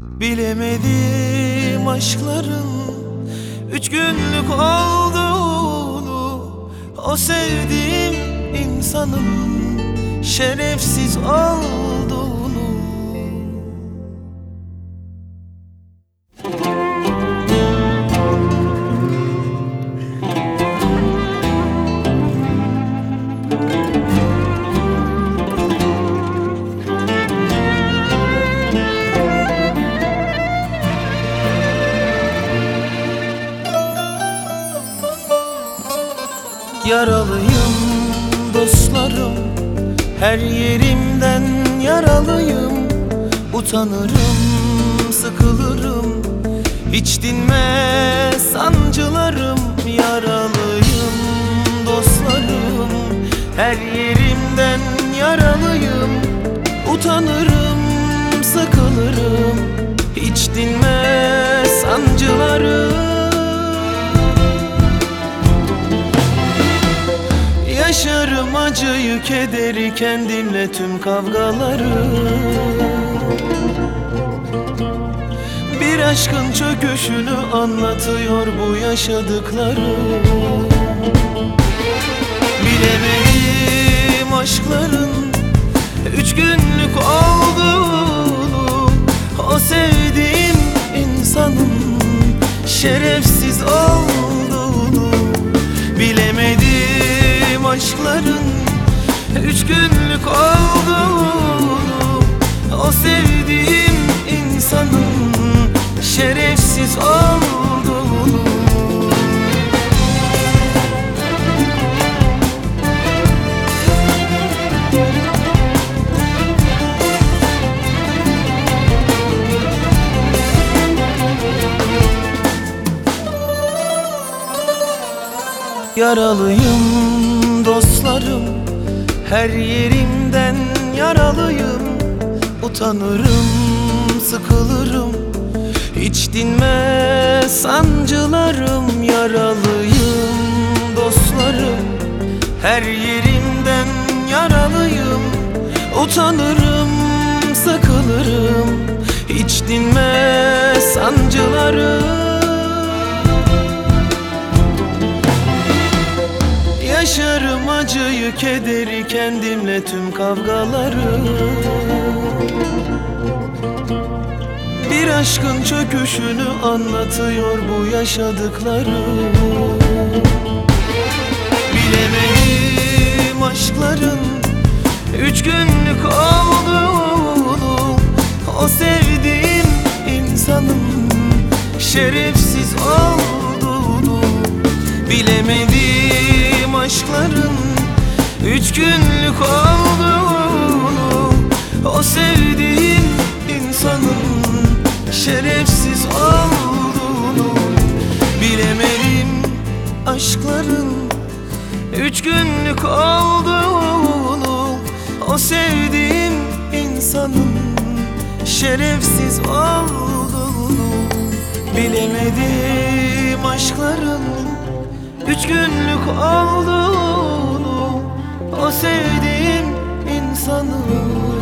Bilemedim aşkların 3 günlük olduğunu, o sevdiğim insanın şerefsiz olduğunu. Yaralıyım dostlarım, her yerimden yaralıyım. Utanırım, sıkılırım, hiç dinmez sancılarım. Yaralıyım dostlarım, her yerimden yaralıyım. Utanırım, sıkılırım, hiç dinmez sancılarım. Yaşarım acıyı, kederi, kendimle tüm kavgaları. Bir aşkın çöküşünü anlatıyor bu yaşadıkları. Bilemedim aşkların 3 günlük olduğunu, o sevdiğim insanın şerefsiz olduğunu. Bilemedim aşkların 3 günlük olduğunu, o sevdiğim insanın şerefsiz olduğunu. Yaralıyım dostlarım, her yerimden yaralıyım. Utanırım, sıkılırım, hiç dinmez sancılarım. Yaralıyım dostlarım, her yerimden yaralıyım. Utanırım, sıkılırım, hiç dinmez sancılarım. Yaşarım acıyı, kederi, kendimle tüm kavgaları. Bir aşkın çöküşünü anlatıyor bu yaşadıkları. Bilemedim aşkların 3 günlük olduğunu, o sevdiğim insanın şerefsiz olduğunu. Bilemedim aşkların 3 günlük olduğunu, o sevdiğim insanın şerefsiz olduğunu. Bilemedim aşkların 3 günlük olduğunu, o sevdiğim insanın şerefsiz olduğunu. Bilemedim aşkların 3 günlük olduğunu, o sevdiğim insanın